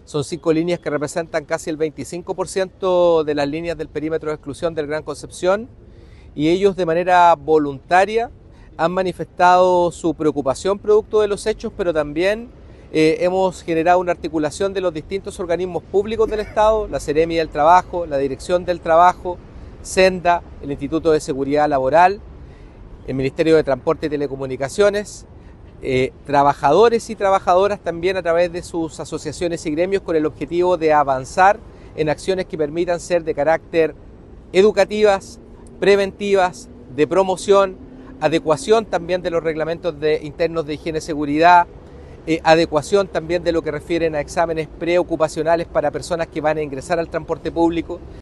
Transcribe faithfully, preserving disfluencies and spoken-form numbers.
Son cinco líneas que representan casi el veinticinco por ciento de las líneas del perímetro de exclusión del Gran Concepción, y ellos de manera voluntaria han manifestado su preocupación producto de los hechos, pero también eh, hemos generado una articulación de los distintos organismos públicos del Estado, la Seremi del Trabajo, la Dirección del Trabajo, Senda, el Instituto de Seguridad Laboral, el Ministerio de Transporte y Telecomunicaciones, eh, trabajadores y trabajadoras también a través de sus asociaciones y gremios, con el objetivo de avanzar en acciones que permitan ser de carácter educativas, preventivas, de promoción, adecuación también de los reglamentos de, internos de higiene y seguridad, eh, adecuación también de lo que refieren a exámenes preocupacionales para personas que van a ingresar al transporte público.